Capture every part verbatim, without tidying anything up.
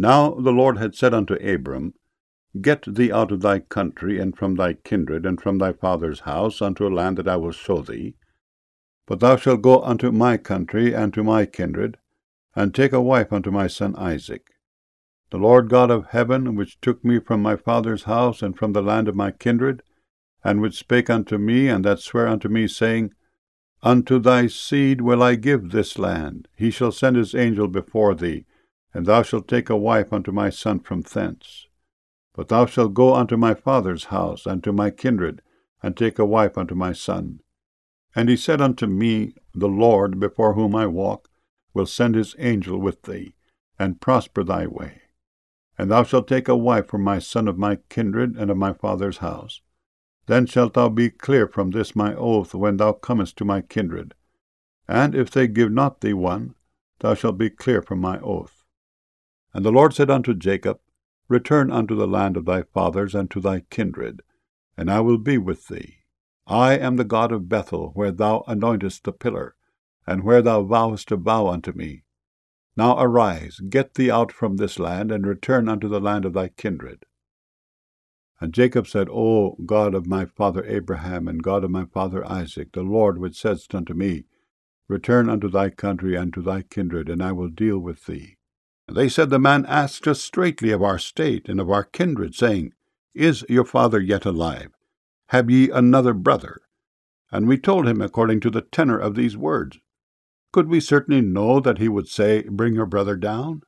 Now the Lord had said unto Abram, Get thee out of thy country, and from thy kindred, and from thy father's house, unto a land that I will show thee. But thou shalt go unto my country, and to my kindred, and take a wife unto my son Isaac. The Lord God of heaven, which took me from my father's house, and from the land of my kindred, and which spake unto me, and that sware unto me, saying, Unto thy seed will I give this land. He shall send his angel before thee, and thou shalt take a wife unto my son from thence. But thou shalt go unto my father's house, and to my kindred, and take a wife unto my son. And he said unto me, The Lord, before whom I walk, will send his angel with thee, and prosper thy way. And thou shalt take a wife for my son of my kindred, and of my father's house. Then shalt thou be clear from this my oath when thou comest to my kindred. And if they give not thee one, thou shalt be clear from my oath. And the Lord said unto Jacob, Return unto the land of thy fathers, and to thy kindred, and I will be with thee. I am the God of Bethel, where thou anointest the pillar, and where thou vowest a vow unto me. Now arise, get thee out from this land, and return unto the land of thy kindred. And Jacob said, O God of my father Abraham, and God of my father Isaac, the Lord which saidst unto me, Return unto thy country and to thy kindred, and I will deal with thee. And they said, The man asked us straitly of our state and of our kindred, saying, Is your father yet alive? Have ye another brother? And we told him according to the tenor of these words. Could we certainly know that he would say, Bring your brother down?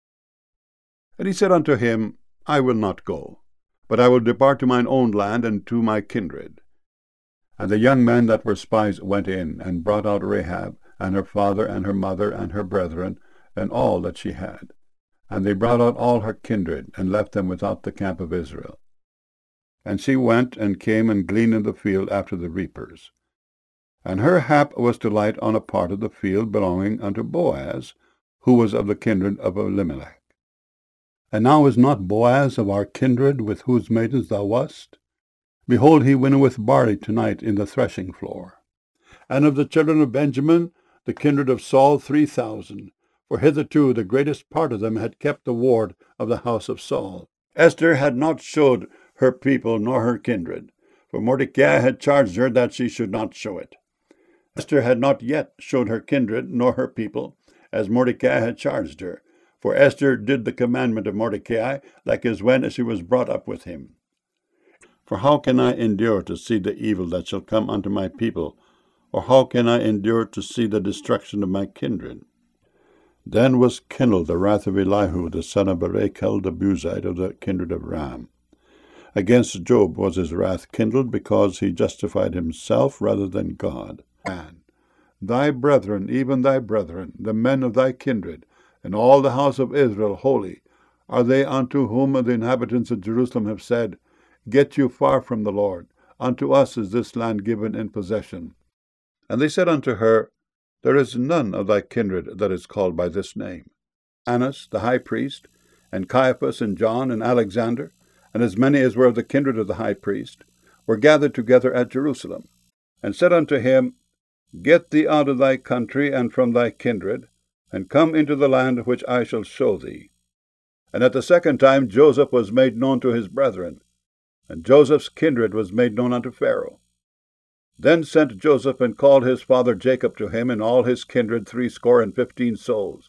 And he said unto him, I will not go, but I will depart to mine own land and to my kindred. And the young men that were spies went in, and brought out Rahab, and her father, and her mother, and her brethren, and all that she had. And they brought out all her kindred, and left them without the camp of Israel. And she went and came and gleaned in the field after the reapers. And her hap was to light on a part of the field belonging unto Boaz, who was of the kindred of Elimelech. And now is not Boaz of our kindred, with whose maidens thou wast? Behold, he winnoweth barley tonight in the threshing floor. And of the children of Benjamin, the kindred of Saul, three thousand. For hitherto the greatest part of them had kept the ward of the house of Saul. Esther had not showed her people nor her kindred, for Mordecai had charged her that she should not show it. Esther had not yet showed her kindred nor her people, as Mordecai had charged her, for Esther did the commandment of Mordecai, like as when she was brought up with him. For how can I endure to see the evil that shall come unto my people, or how can I endure to see the destruction of my kindred? Then was kindled the wrath of Elihu, the son of Barachel the Buzite of the kindred of Ram. Against Job was his wrath kindled, because he justified himself rather than God. And thy brethren, even thy brethren, the men of thy kindred, and all the house of Israel holy, are they unto whom the inhabitants of Jerusalem have said, Get you far from the Lord. Unto us is this land given in possession. And they said unto her, There is none of thy kindred that is called by this name. Annas the high priest, and Caiaphas, and John, and Alexander, and as many as were of the kindred of the high priest, were gathered together at Jerusalem, and said unto him, Get thee out of thy country and from thy kindred, and come into the land which I shall show thee. And at the second time Joseph was made known to his brethren, and Joseph's kindred was made known unto Pharaoh. Then sent Joseph and called his father Jacob to him, and all his kindred threescore and fifteen souls.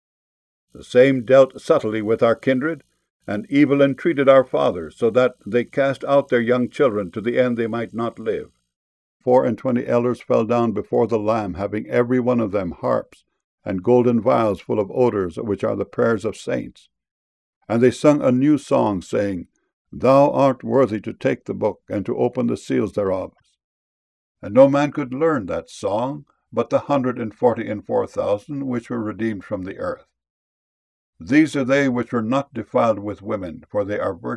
The same dealt subtly with our kindred, and evil entreated our fathers, so that they cast out their young children, to the end they might not live. Four and twenty elders fell down before the Lamb, having every one of them harps, and golden vials full of odors, which are the prayers of saints. And they sung a new song, saying, Thou art worthy to take the book, and to open the seals thereof. And no man could learn that song, but the hundred and forty and four thousand which were redeemed from the earth. These are they which were not defiled with women, for they are virgins.